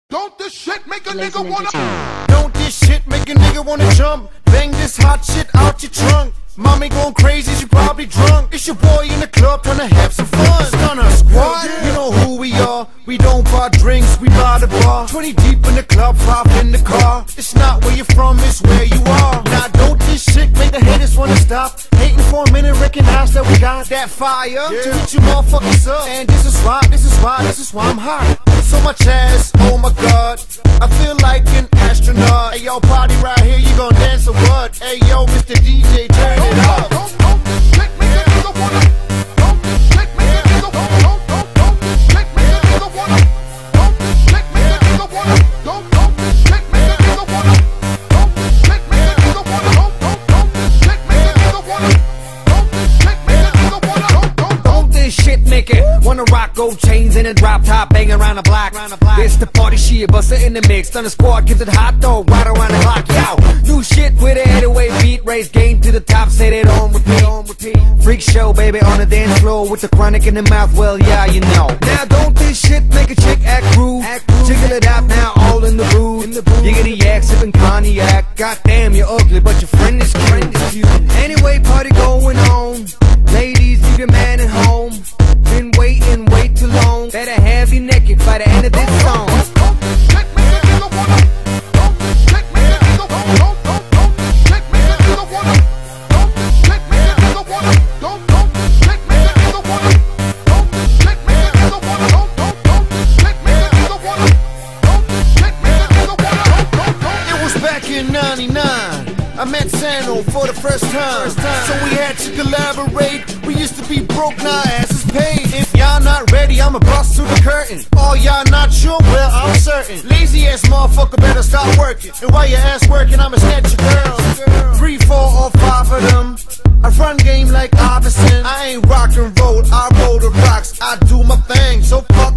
Don't this shit make a nigga wanna? Don't this shit make a nigga wanna jump? Bang this hot shit out your trunk. Mommy going crazy, she probably drunk. It's your boy in the club trying to have some fun. Stunner Squad, you know who we are. We don't buy drinks, we buy the bar. 20 deep in the club, hop in the car. It's not where you're from, it's where you are. Now don't this shit make the haters wanna stop? Hating for a minute, recognize that we got that fire to hit you motherfuckers up. And this is why I'm hot. So much ass, oh my god, I feel like an astronaut. Hey yo, party right here, you gon' dance or what? Hey yo, Mr. DJ, turn it up. Don't this shit make a nigga wanna? Don't this shit make a nigga wanna? Don't this shit make a nigga wanna? Don't this shit make a nigga wanna? Don't this shit make a nigga wanna? Don't this shit make a nigga wanna? Don't this shit make a nigga wanna? Don't this shit make a nigga wanna? Don't this shit make it wanna rock gold chains in a drop top, bang around the block. It's the party shit, bust it in the mix. Thunder Squad gives it hot though, right around the clock. Yo, new shit with a 808 beat, raise game to the top, set it on repeat. Freak show, baby, on the dance floor with the chronic in the mouth. Well, yeah, you know. Now don't this shit make a chick act rude? Jiggle it out now, all in the mood. You get a yak, sipping cognac. Goddamn, you're ugly, but your friend is cute. Anyway, party going on. Ladies, leave your man at home. Been waiting way too long. Better have you naked by the end of this song. Don't this shit make a nigga wanna? Don't this shit make a nigga wanna? Don't this shit make a nigga wanna? Don't this shit make a nigga wanna? Don't this shit make a nigga wanna? Don't this shit make a nigga wanna? Don't this shit make a nigga wanna? Don't this shit make a nigga wanna? It was back in '99. I met Sano for the first time. So we had to collaborate. We used to be broke, now ass is paid. If y'all not ready, I'ma bust through the curtain. All y'all not sure, well, I'm certain. Lazy ass motherfucker better stop working. And while your ass working, I'ma snatch your girls. 3, 4, or 5 of them. I run game like Iverson. I ain't rock and roll, I roll the rocks. I do my thing, so fuck